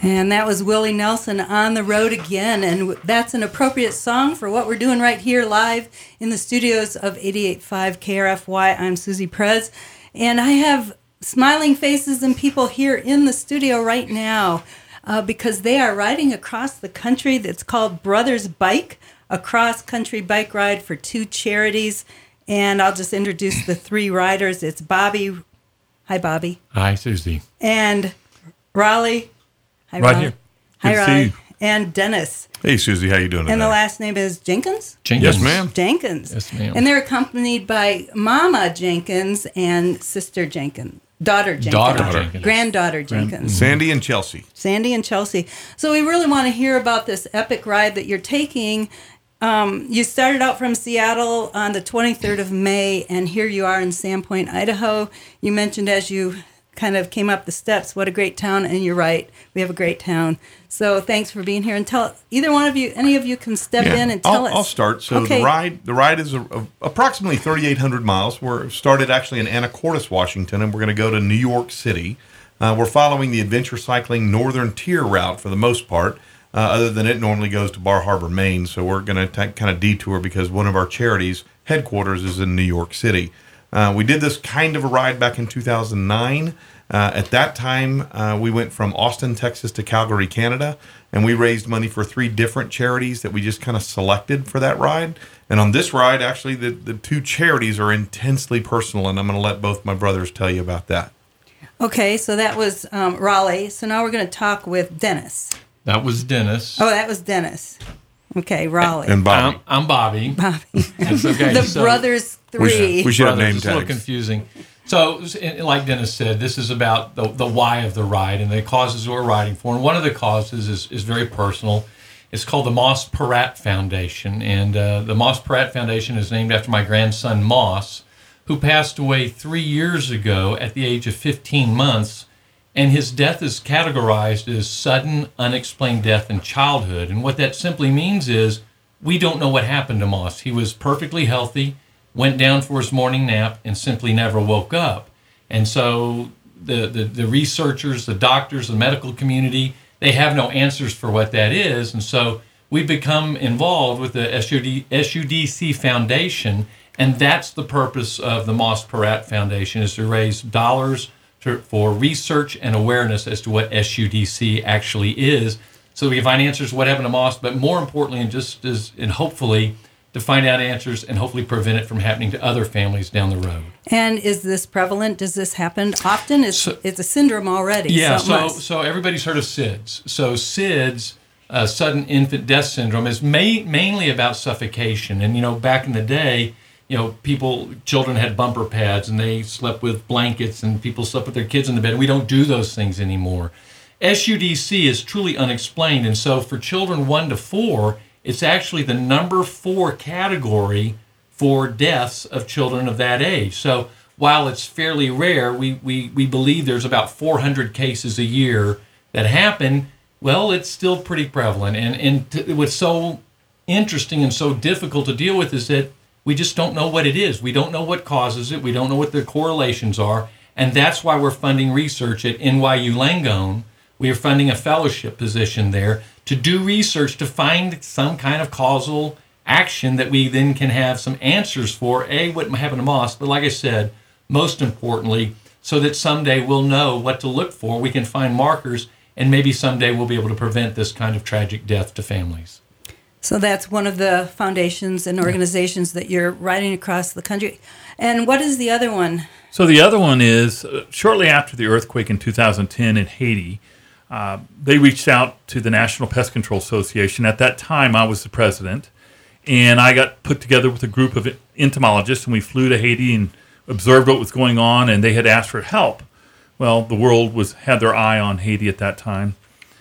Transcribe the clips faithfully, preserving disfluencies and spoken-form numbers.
And that was Willie Nelson, On the Road Again. And that's an appropriate song for what we're doing right here live in the studios of eighty-eight point five K R F Y. I'm Susie Perez. And I have smiling faces and people here in the studio right now uh, because they are riding across the country. That's called Brothers Bike, a cross-country bike ride for two charities. And I'll just introduce the three riders. It's Bobby. Hi, Bobby. Hi, Susie. And Raleigh. Hi, right Ron. here. Hi, Good to Ron. see you. And Dennis. Hey, Susie, how you doing today? And the last name is Jenkins? Jenkins. Yes, ma'am. Jenkins. Yes, ma'am. And they're accompanied by Mama Jenkins and Sister Jenkins. Daughter Jenkins. Daughter Jenkins. Granddaughter Jenkins. Sandy and Chelsea. Sandy and Chelsea. So we really want to hear about this epic ride that you're taking. Um, you started out from Seattle on the twenty-third of May, and here you are in Sandpoint, Idaho. You mentioned as you kind of came up the steps, what a great town, and you're right, we have a great town. So thanks for being here, and tell either one of you, any of you can step Yeah, in and tell I'll, us. I'll start. So Okay. the ride, the ride is a, a, approximately thirty-eight hundred miles. We're started actually in Anacortes, Washington, and we're going to go to New York City. Uh, we're following the Adventure Cycling Northern Tier route for the most part. Uh, other than it normally goes to Bar Harbor, Maine. So we're going to kind of detour because one of our charities headquarters is in New York City. Uh, we did this kind of a ride back in two thousand nine. Uh, at that time, uh, we went from Austin, Texas to Calgary, Canada, and we raised money for three different charities that we just kind of selected for that ride. And on this ride, actually, the, the two charities are intensely personal, and I'm going to let both my brothers tell you about that. Okay, so that was um, Raleigh. So now we're going to talk with Dennis. That was Dennis. Oh, that was Dennis. Okay, Raleigh. And Bobby. I'm, I'm Bobby. Bobby. It's okay. the So- brothers three. We should, we should have Brothers, name it's a little tags. confusing. So, like Dennis said, this is about the, the why of the ride and the causes we're riding for. And one of the causes is, is very personal. It's called the Moss Peratt Foundation. And uh, the Moss Peratt Foundation is named after my grandson, Moss, who passed away three years ago at the age of fifteen months. And his death is categorized as sudden, unexplained death in childhood. And what that simply means is we don't know what happened to Moss. He was perfectly healthy, went down for his morning nap, and simply never woke up. And so the, the, the researchers, the doctors, the medical community, they have no answers for what that is. And so we've become involved with the S U D, S U D C Foundation, and that's the purpose of the Moss Peratt Foundation, is to raise dollars to, for research and awareness as to what S U D C actually is, so we can find answers to what happened to Moss, but more importantly, and just as and hopefully to find out answers and hopefully prevent it from happening to other families down the road. And is this prevalent? Does this happen often? It's, So- it's a syndrome already. Yeah, so, it so must. so everybody's heard of S I D S. So S I D S, uh, sudden infant death syndrome, is ma- mainly about suffocation. And you know, back in the day, you know, people, children had bumper pads and they slept with blankets, and people slept with their kids in the bed. We don't do those things anymore. S U D C is truly unexplained, and so for children one to four, it's actually the number four category for deaths of children of that age. So while it's fairly rare, we, we, we believe there's about four hundred cases a year that happen. Well, it's still pretty prevalent. And, and t- what's so interesting and so difficult to deal with is that we just don't know what it is. We don't know what causes it. We don't know what the correlations are. And that's why we're funding research at N Y U Langone. We are funding a fellowship position there to do research to find some kind of causal action that we then can have some answers for, A, what happened to Moss, but like I said, most importantly, so that someday we'll know what to look for. We can find markers, and maybe someday we'll be able to prevent this kind of tragic death to families. So that's one of the foundations and organizations that you're riding across the country. And what is the other one? So the other one is uh, shortly after the earthquake in two thousand ten in Haiti, uh, they reached out to the National Pest Control Association. At that time, I was the president, and I got put together with a group of entomologists, and we flew to Haiti and observed what was going on, and they had asked for help. Well, the world was had their eye on Haiti at that time,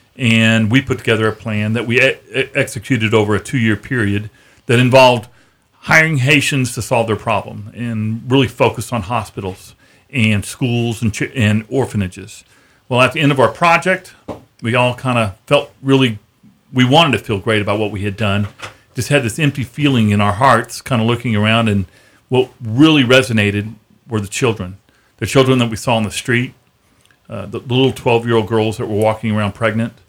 and we put together a plan that we e- executed over a two-year period that involved hiring Haitians to solve their problem and really focused on hospitals and schools and, ch- and orphanages. Well, at the end of our project, we all kind of felt really, we wanted to feel great about what we had done. Just had this empty feeling in our hearts, kind of looking around, and what really resonated were the children. The children that we saw on the street, uh, the, the little twelve-year-old girls that were walking around pregnant,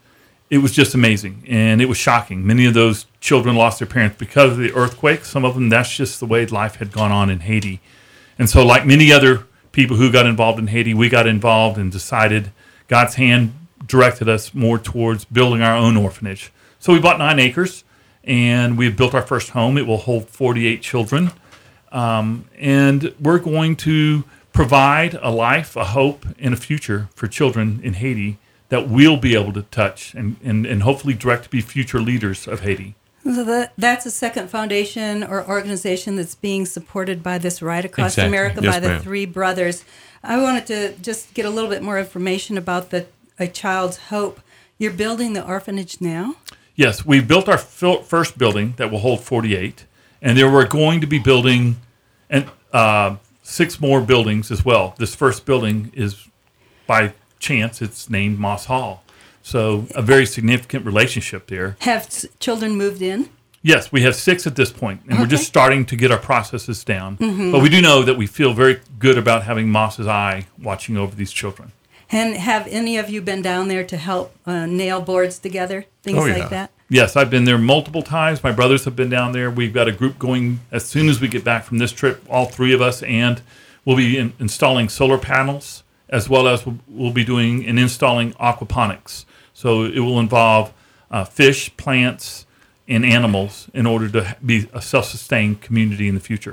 it was just amazing, and it was shocking. Many of those children lost their parents because of the earthquake. Some of them, that's just the way life had gone on in Haiti. And so like many other people who got involved in Haiti, we got involved and decided God's hand directed us more towards building our own orphanage. So we bought nine acres, and we built our first home. It will hold forty-eight children. Um, and we're going to provide a life, a hope, and a future for children in Haiti that we'll be able to touch and, and, and hopefully direct to be future leaders of Haiti. So that, that's a second foundation or organization that's being supported by this Right Across Exactly. America Yes, by the ma'am. three brothers. I wanted to just get a little bit more information about the A Child's Hope. You're building the orphanage now? Yes, we built our fil- first building that will hold forty-eight, and there we're going to be building and uh, six more buildings as well. This first building is, by chance, it's named Moss Hall. So a very significant relationship there. Have s- children moved in? Yes, we have six at this point, and we're just Okay. starting to get our processes down. But we do know that we feel very good about having Moss's eye watching over these children. And have any of you been down there to help uh, nail boards together, things Oh, yeah. like that? Yes, I've been there multiple times. My brothers have been down there. We've got a group going as soon as we get back from this trip, all three of us, and we'll be in, installing solar panels as well as we'll, we'll be doing and installing aquaponics. So it will involve uh, fish, plants, and animals in order to be a self-sustained community in the future.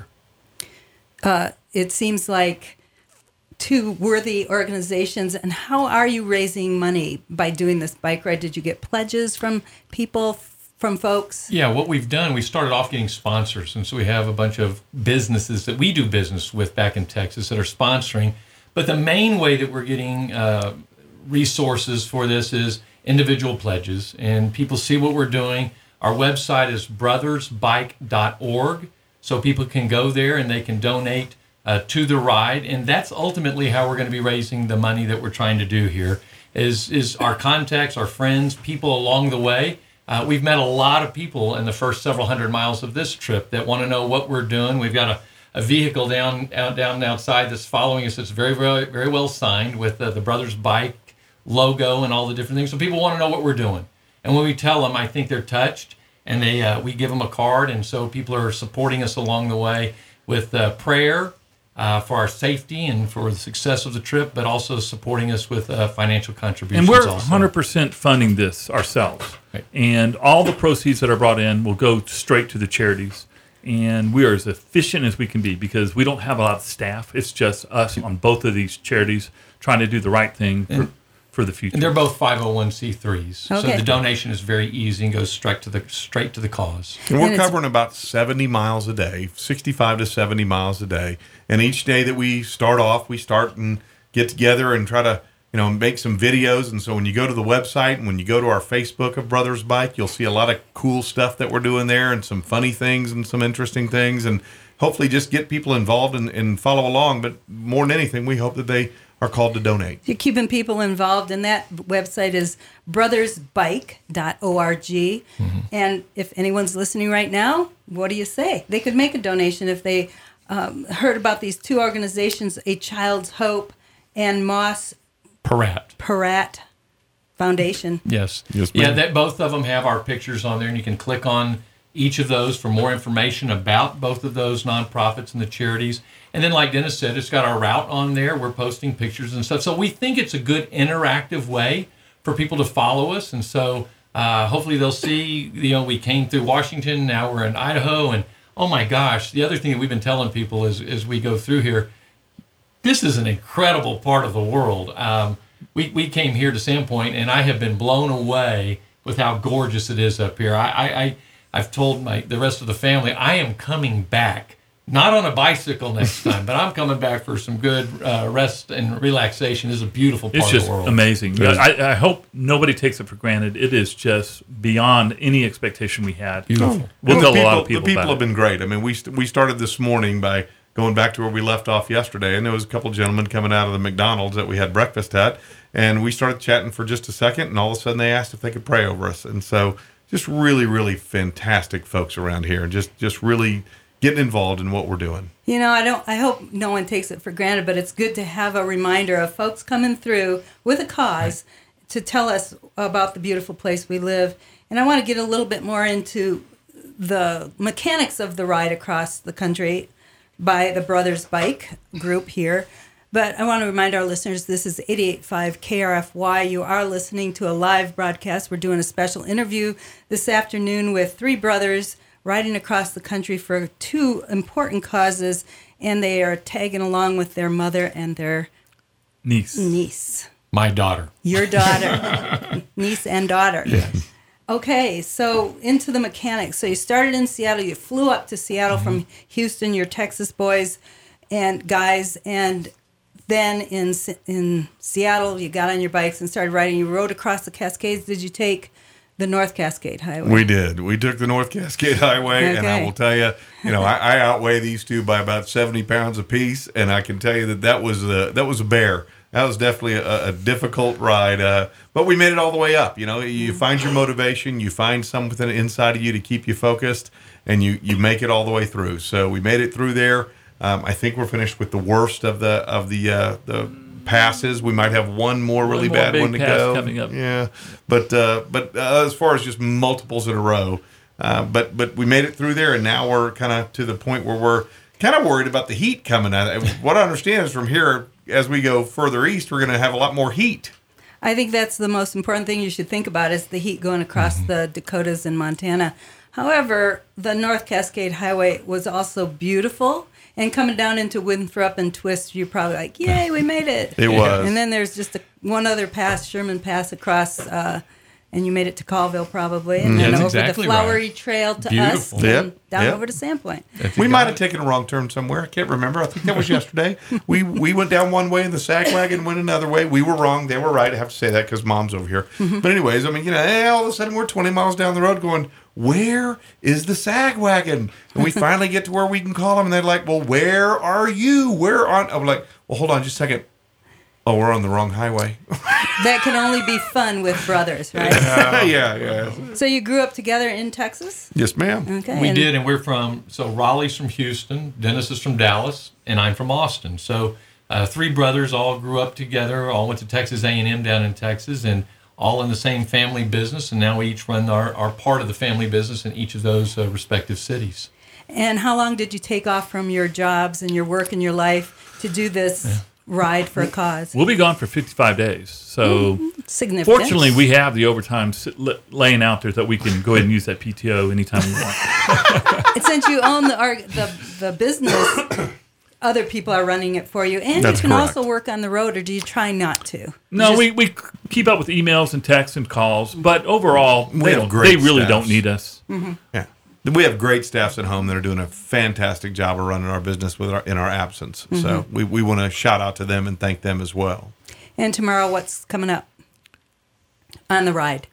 Uh, it seems like two worthy organizations. And how are you raising money by doing this bike ride? Did you get pledges from people, from folks? Yeah, what we've done, we started off getting sponsors. And so we have a bunch of businesses that we do business with back in Texas that are sponsoring. But the main way that we're getting uh, resources for this is individual pledges. And people see what we're doing. Our website is brothers bike dot org. So people can go there and they can donate uh, to the ride. And that's ultimately how we're going to be raising the money that we're trying to do here is, is our contacts, our friends, people along the way. Uh, we've met a lot of people in the first several hundred miles of this trip that want to know what we're doing. We've got a, a vehicle down, out, down outside that's following us that's very, very, very well signed with uh, the Brothers Bike logo and all the different things. So people want to know what we're doing. And when we tell them, I think they're touched, and they uh, we give them a card. And so people are supporting us along the way with uh, prayer uh, for our safety and for the success of the trip, but also supporting us with uh, financial contributions And we're also. one hundred percent funding this ourselves. Right. And all the proceeds that are brought in will go straight to the charities. And we are as efficient as we can be because we don't have a lot of staff. It's just us on both of these charities trying to do the right thing for, for the future. And they're both five oh one c threes. So Okay. the donation is very easy and goes straight to the straight to the cause. And we're And it's- covering about seventy miles a day, sixty-five to seventy miles a day. And each day that we start off, we start and get together and try to, you know, make some videos. And so when you go to the website and when you go to our Facebook of Brothers Bike, you'll see a lot of cool stuff that we're doing there and some funny things and some interesting things. And hopefully just get people involved and, and follow along. But more than anything, we hope that they are called to donate. You're keeping people involved, and that website is brothers bike dot org. Mm-hmm. And if anyone's listening right now, what do you say? They could make a donation if they um, heard about these two organizations, A Child's Hope and Moss Parat. Parat Foundation. Yes. Yes, yeah, ma'am. that both of them have our pictures on there, and you can click on each of those for more information about both of those nonprofits and the charities. And then, like Dennis said, it's got our route on there. We're posting pictures and stuff. So we think it's a good interactive way for people to follow us. And so uh, hopefully they'll see, you know, we came through Washington, now we're in Idaho. And oh my gosh, the other thing that we've been telling people is as we go through here, this is an incredible part of the world. Um, we, we came here to Sandpoint, and I have been blown away with how gorgeous it is up here. I, I, I I've told my the rest of the family I am coming back, not on a bicycle next time, but I'm coming back for some good uh, rest and relaxation. This is a beautiful part It's just of the world. amazing. It is. I, I hope nobody takes it for granted. It is just beyond any expectation we had. Beautiful. We'll And tell the a lot people- of people The people about have it. been great. I mean, we st- we started this morning by going back to where we left off yesterday, and there was a couple gentlemen coming out of the McDonald's that we had breakfast at, and we started chatting for just a second, and all of a sudden they asked if they could pray over us. And so just really, really fantastic folks around here, and just, just really getting involved in what we're doing. You know, I don't. I hope no one takes it for granted, but it's good to have a reminder of folks coming through with a cause to tell us about the beautiful place we live. And I want to get a little bit more into the mechanics of the ride across the country by the Brothers Bike group here. But I want to remind our listeners, this is eighty-eight point five K R F Y. You are listening to a live broadcast. We're doing a special interview this afternoon with three brothers riding across the country for two important causes, and they are tagging along with their mother and their Niece. niece. My daughter. Your daughter. Niece and daughter. Yes. Okay, so into the mechanics. So you started in Seattle. You flew up to Seattle mm-hmm. from Houston, your Texas boys and guys, and then in in Seattle, you got on your bikes and started riding. You rode across the Cascades. Did you take the North Cascade Highway? We did. We took the North Cascade Highway, okay. and I will tell you, you know, I, I outweigh these two by about seventy pounds apiece, and I can tell you that that was a, that was a bear. That was definitely a, a difficult ride, uh, but we made it all the way up. You know, you find your motivation, you find something inside of you to keep you focused, and you, you make it all the way through. So we made it through there. Um, I think we're finished with the worst of the of the uh, the passes. We might have one more really one more bad big one to pass go. coming up. Yeah, but uh, but uh, as far as just multiples in a row, uh, but but we made it through there, and now we're kind of to the point where we're kind of worried about the heat coming out. What I understand is from here, as we go further east, we're going to have a lot more heat. I think that's the most important thing you should think about is the heat going across mm-hmm. the Dakotas and Montana. However, the North Cascade Highway was also beautiful. And coming down into Winthrop and Twist, you're probably like, yay, we made it. It was. And then there's just a, one other pass, Sherman Pass across, uh, and you made it to Colville probably. And then That's over exactly the Flowery right. Trail to Beautiful. us, Yep. and down Yep. over to Sandpoint. We might have taken a wrong turn somewhere. I can't remember. I think that was yesterday. we we went down one way and the sag wagon went another way. We were wrong. They were right. I have to say that because Mom's over here. But anyways, I mean, you know, hey, all of a sudden we're twenty miles down the road going, where is the sag wagon? And we finally get to where we can call them, and they're like, well, where are you? Where on? I'm like, well, hold on just a second. Oh, we're on the wrong highway. That can only be fun with brothers, right? yeah, yeah. So you grew up together in Texas? Yes, ma'am. Okay. We and- did, and we're from, so Raleigh's from Houston, Dennis is from Dallas, and I'm from Austin. So uh, three brothers all grew up together, all went to Texas A and M down in Texas, and all in the same family business, and now we each run our, our part of the family business in each of those uh, respective cities. And how long did you take off from your jobs and your work and your life to do this yeah. ride for a cause? We'll be gone for fifty-five days. So mm, significant. Fortunately, we have the overtime sit, laying out there that we can go ahead and use that P T O anytime we want. And since you own the, the, the business, other people are running it for you. And That's you can correct. also work on the road, or do you try not to? No, just, we, we keep up with emails and texts and calls, but overall, We they, have don't, great they really staffs. don't need us. Mm-hmm. Yeah. We have great staffs at home that are doing a fantastic job of running our business with our, in our absence. Mm-hmm. So we, we want to shout out to them and thank them as well. And tomorrow, what's coming up on the ride?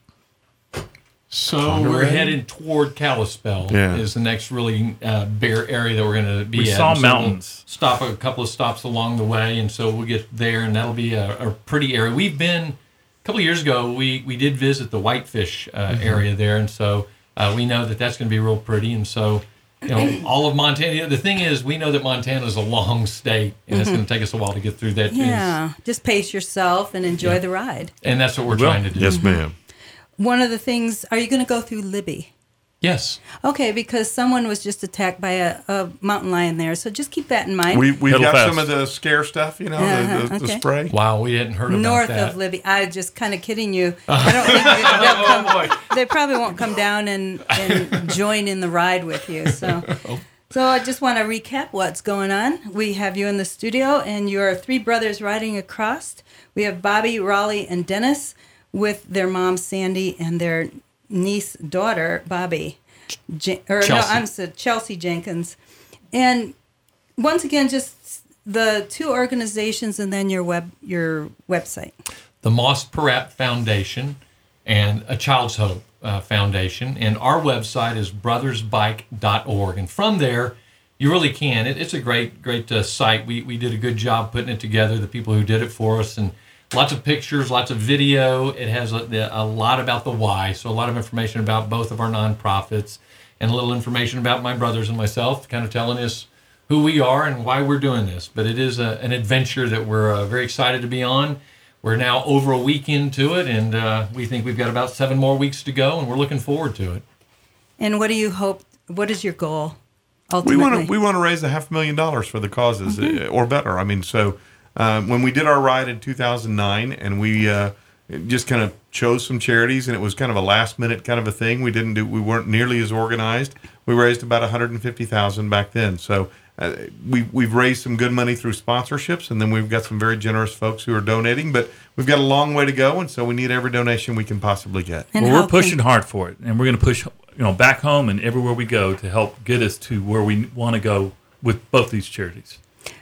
So Conroe? we're headed toward Kalispell. Yeah. Is the next really uh, bare area that we're going to be We at. saw And so mountains. We'll stop a couple of stops along the way, and so we'll get there, and that'll be a, a pretty area. We've been a couple of years ago. We we did visit the Whitefish uh, mm-hmm. area there, and so uh, we know that that's going to be real pretty. And so, you know, all of Montana. The thing is, we know that Montana is a long state, and mm-hmm. it's going to take us a while to get through that. Yeah, just pace yourself and enjoy Yeah. the ride. And that's what we're Well, trying to do. Yes, ma'am. One of the things, are you going to go through Libby? Yes. Okay, because someone was just attacked by a, a mountain lion there, so just keep that in mind. We, we've Pedal got fast. some of the scare stuff, you know, Uh-huh, the, the, the okay. spray. Wow, we hadn't heard about North that. of Libby. I was just kind of kidding you. I don't think they, they'll come, they probably won't come down and, and join in the ride with you. So, so I just want to recap what's going on. We have you in the studio, and your three brothers riding across. We have Bobby, Raleigh, and Dennis with their mom, Sandy, and their niece, daughter, Bobby. Jen- or Chelsea. no, I'm sorry, Chelsea Jenkins. And once again, just the two organizations and then your web your website. The Moss Peratt Foundation and A Child's Hope uh, Foundation. And our website is brothers bike dot org. And from there, you really can. It, it's a great, great uh, site. We, we did a good job putting it together, the people who did it for us. And lots of pictures, lots of video. It has a, a lot about the why. So a lot of information about both of our nonprofits and a little information about my brothers and myself, kind of telling us who we are and why we're doing this. But it is a, an adventure that we're uh, very excited to be on. we're now over a week into it, and uh, we think we've got about seven more weeks to go, and we're looking forward to it. And what do you hope? What is your goal? We Ultimately? want to we want to raise a half a million dollars for the causes, Mm-hmm. uh, or better. I mean, so um, when we did our ride in two thousand nine, and we uh, just kind of chose some charities, and it was kind of a last minute kind of a thing. We didn't do we weren't nearly as organized. We raised about one hundred fifty thousand back then. So uh, we we've raised some good money through sponsorships, and then we've got some very generous folks who are donating. But we've got a long way to go, and so we need every donation we can possibly get. And Well, how we're pushing can- hard for it, and we're going to push, you know, back home and everywhere we go to help get us to where we want to go with both these charities.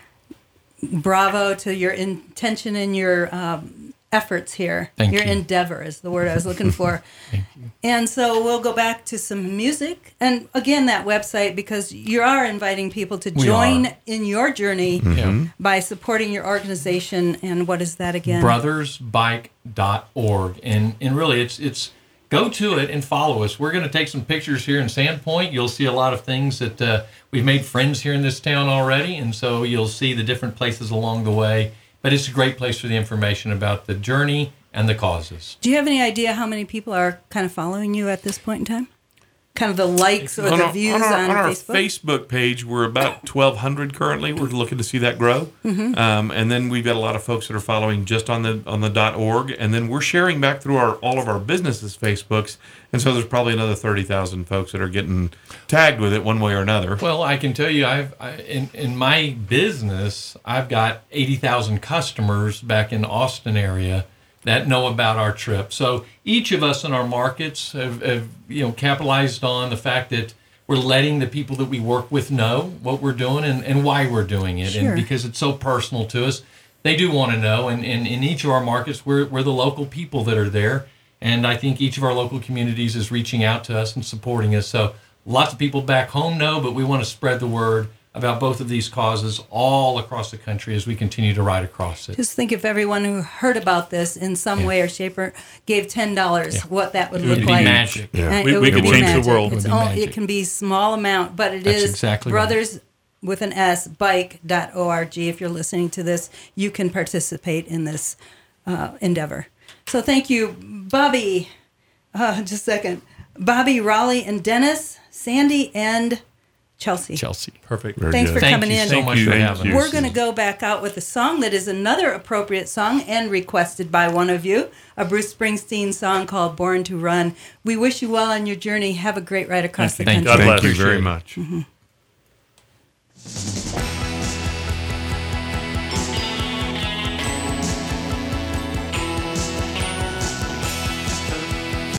Bravo to your intention and your um, efforts here. Thank your you. endeavor is the word I was looking for. Thank you. And so we'll go back to some music. And again, that website, because you are inviting people to We join are. in your journey Yeah. by supporting your organization. And what is that again? brothers bike dot org, and and really it's it's go to it and follow us. We're going to take some pictures here in Sandpoint. You'll see a lot of things that uh, we've made friends here in this town already, and so you'll see the different places along the way. But it's a great place for the information about the journey and the causes. Do you have any idea how many people are kind of following you at this point in time? Kind of the likes or on the our, views on, our, on, on our Facebook? Facebook page, we're about twelve hundred currently. We're looking to see that grow, Mm-hmm. um, and then we've got a lot of folks that are following just on the on the .org, and then we're sharing back through our all of our businesses Facebooks, and so there's probably another thirty thousand folks that are getting tagged with it one way or another. Well, I can tell you, I've I, in in my business, I've got eighty thousand customers back in the Austin area that know about our trip. So each of us in our markets have, have you know capitalized on the fact that we're letting the people that we work with know what we're doing and, and why we're doing it. Sure. And because it's so personal to us, they do want to know. And, and in each of our markets, we're, we're the local people that are there. And I think each of our local communities is reaching out to us and supporting us. So lots of people back home know, but we want to spread the word about both of these causes all across the country as we continue to ride across it. Just think if everyone who heard about this in some way or shape or gave ten dollars, Yeah. what that would It look would be like. magic. Yeah. And We- it we would could be change the magic. world. It's It would be all, magic. it can be small amount, but it That's is exactly right. brothers with an S, bike dot org. If you're listening to this, you can participate in this uh, endeavor. So thank you, Bobby. Uh, just a second. Bobby, Raleigh, and Dennis, Sandy, and Chelsea. Chelsea. Perfect. Very Thanks good. for Thank coming you in. so Thank much you. for Thank having you. us. We're going to go back out with a song that is another appropriate song and requested by one of you, a Bruce Springsteen song called Born to Run. We wish you well on your journey. Have a great ride across Thank the you. country. God Thank bless. you very Appreciate it. much.